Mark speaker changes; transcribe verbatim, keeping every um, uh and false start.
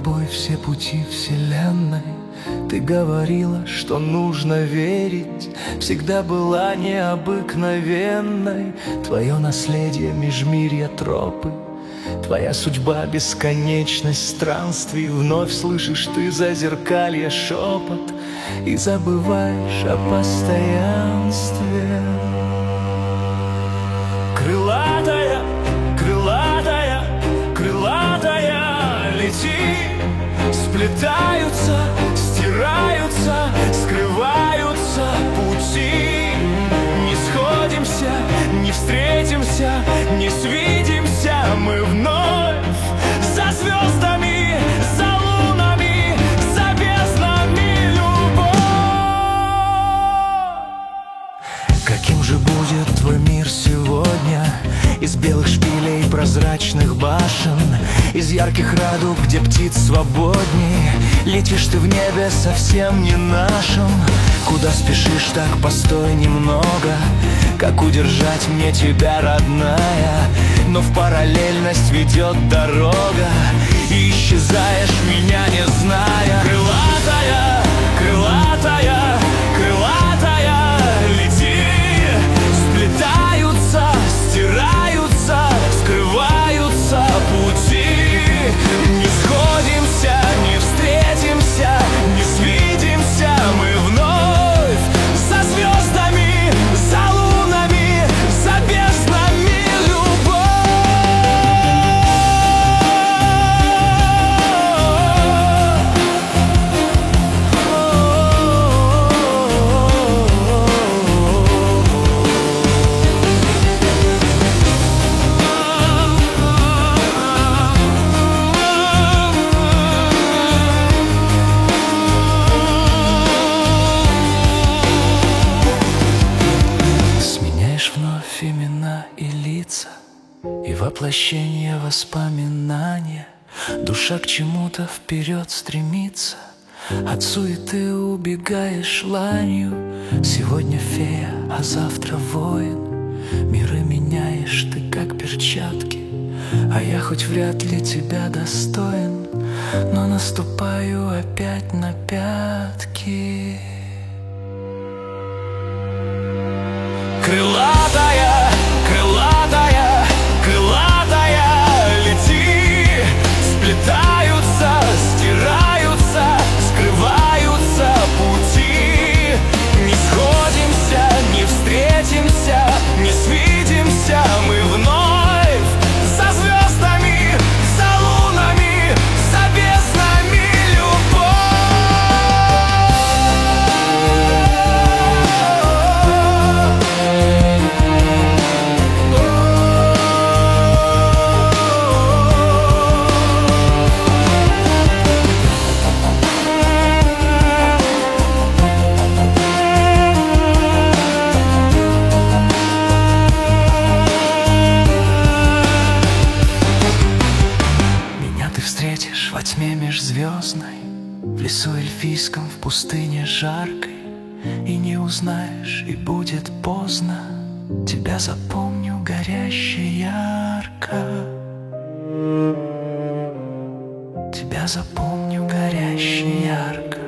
Speaker 1: тобой все пути вселенной. Ты говорила, что нужно верить, всегда была необыкновенной. Твое наследие межмирья тропы, твоя судьба бесконечность странствий. Вновь слышишь ты зазеркалье шепот и забываешь о постоянстве. Крылатая, крылатая, крылатая, лети. Сплетаются, стираются, скрываются пути. Не сходимся, не встретимся, не свидимся мы вновь. За звездами, за лунами, за безднами любовь. Каким же будет твой мир сегодня? Из белых шпилей прозрачных башен, из ярких радуг, где птиц свободней. Летишь ты в небе совсем не нашим. Куда спешишь, так постой немного. Как удержать мне тебя, родная? Но в параллельность ведет дорога, и исчезаешь, меня не зная. Крылатая, крылатая, крылатая, лети. Сплетаются, стираются, скрываются пути. Не сходимся, не встретимся, не свидимся мы вновь. За звездами, за лунами, за безднами любовь. Вновь имена и лица, и воплощение воспоминания. Душа к чему-то вперед стремится, от суеты убегаешь ланью. Сегодня фея, а завтра воин. Миры меняешь ты, как перчатки, а я хоть вряд ли тебя достоин, но наступаю опять на пятки. Крылатая, крылатая, крылатая, лети. Сплетаются, стираются, скрываются пути. Не сходимся, не встретимся, не свидимся мы вновь. За звездами, за лунами, за безднами любовь. Во тьме межзвездной, в лесу эльфийском, в пустыне жаркой, и не узнаешь, и будет поздно. Тебя запомню горяще ярко. Тебя запомню горяще ярко.